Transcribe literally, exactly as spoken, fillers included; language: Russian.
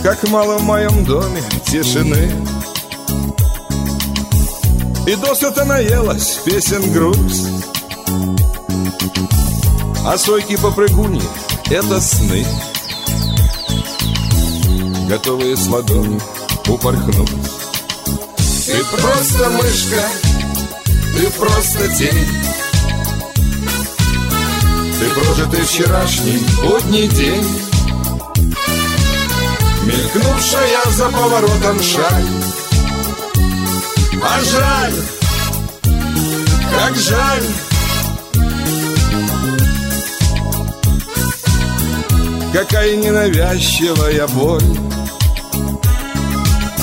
как мало в моем доме тишины. И досыта наелась песен грусть, а сойки попрыгуни — это сны, готовые с ладони упорхнуть. Ты просто мышка, ты просто тень, ты прожитый вчерашний будний день, мелькнувшая за поворотом шаль. А жаль, как жаль, какая ненавязчивая боль